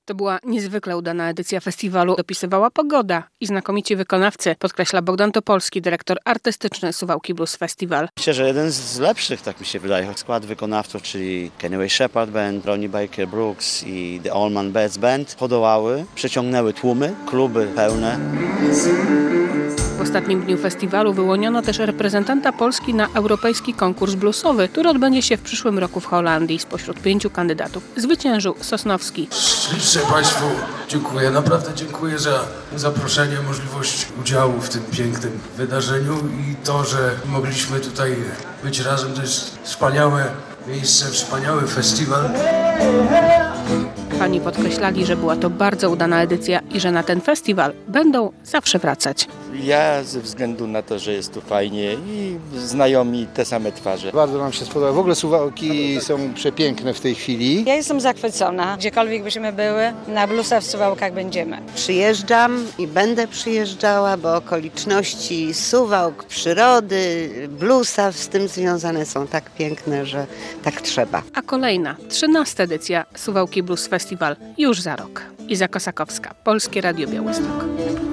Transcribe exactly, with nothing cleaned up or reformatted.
To była niezwykle udana edycja festiwalu. Dopisywała pogoda i znakomici wykonawcy, podkreśla Bogdan Topolski, dyrektor artystyczny Suwałki Blues Festival. Myślę, że jeden z lepszych, tak mi się wydaje, skład wykonawców, czyli Kenny Way Shepherd Band, Ronnie Baker Brooks i The Allman Betts Band podołały, przyciągnęły tłumy, kluby pełne. W ostatnim dniu festiwalu wyłoniono też reprezentanta Polski na europejski konkurs bluesowy, który odbędzie się w przyszłym roku w Holandii. Spośród pięciu kandydatów zwyciężył Sosnowski. Ślicznie Państwu dziękuję, naprawdę dziękuję za zaproszenie, możliwość udziału w tym pięknym wydarzeniu i to, że mogliśmy tutaj być razem. To jest wspaniałe miejsce, wspaniały festiwal. Fani podkreślali, że była to bardzo udana edycja i że na ten festiwal będą zawsze wracać. Ja ze względu na to, że jest tu fajnie i znajomi te same twarze. Bardzo nam się spodoba. W ogóle Suwałki są przepiękne w tej chwili. Ja jestem zachwycona. Gdziekolwiek byśmy były, na bluesa w Suwałkach będziemy. Przyjeżdżam i będę przyjeżdżała, bo okoliczności Suwałk, przyrody, bluesa z tym związane są tak piękne, że tak trzeba. A kolejna, trzynasta edycja Suwałki Blues Festival już za rok. Iza Kosakowska, Polskie Radio Białystok.